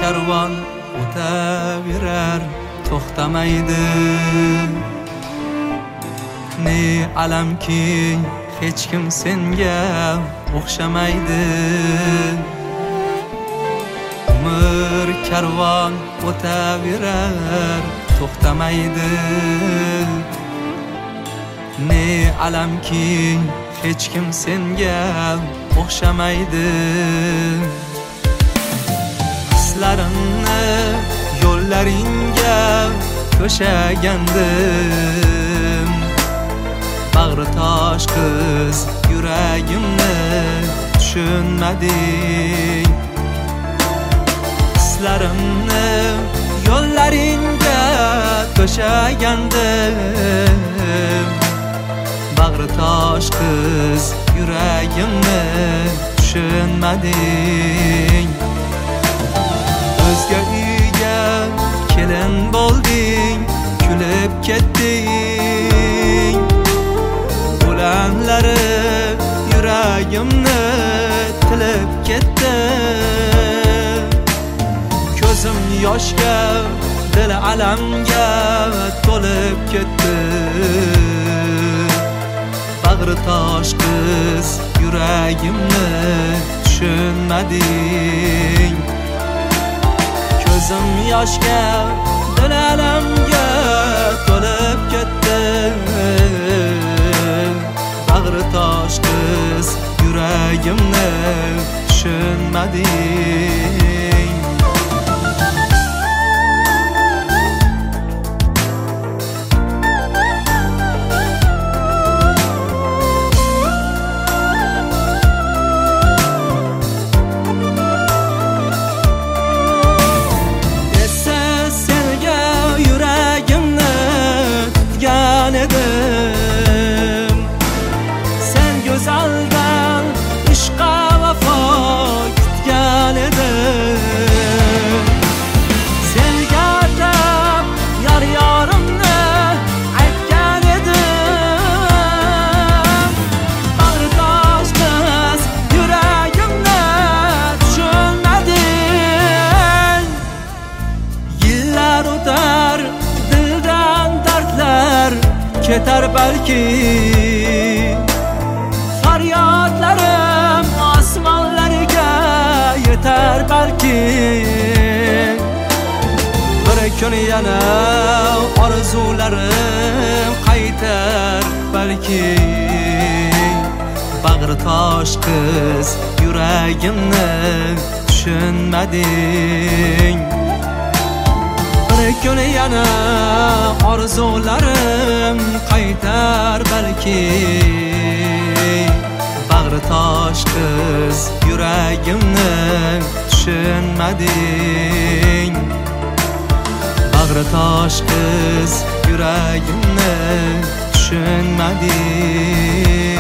karvon o'taverar, to'xtamaydi. Ne alamki hech kim senga o'xshamaydi. Umr karvon o'taverar, to'xtamaydi. Ne alamki hech kim senga o'xshamaydi. Hislarimni yo'llaringga to'shagandim. Bag'ri tosh qiz yuragimni tushunmading. Hislarimni yo'llaringga to'shagandim. Bag'ri tosh qiz yuragimni tushunmading. O'zga uyga kelin bo'lding, kulib ketding. Bo'lanlari yuragimni tilib ketdi. Ko'zim yoshga, dil alamga to'lib ketdi. Bag'ri tosh qiz yuragimni tushunmading. Ko'zim yoshga, dil alamga to'lib ketdi. Bag'ri tosh qiz yuragimni tushunmading. Sen go'zaldan ishqa vafo kutgan edim. Senga atab yorimni aytgan edim. Bag'ri tosh qiz yuragimni tushunmading. Yillar o'tar, dildan dardlar ketar balki. Faryodlarim osmonlarga yetar balki. Bir kun yana orzularim qaytar balki. Bag'ri tosh qiz yuragimni tushunmading. Bir kun yana orzularim qaytar balki. Bag'ri tosh qiz yuragimni tushunmading. Bag'ri tosh qiz yuragimni tushunmading.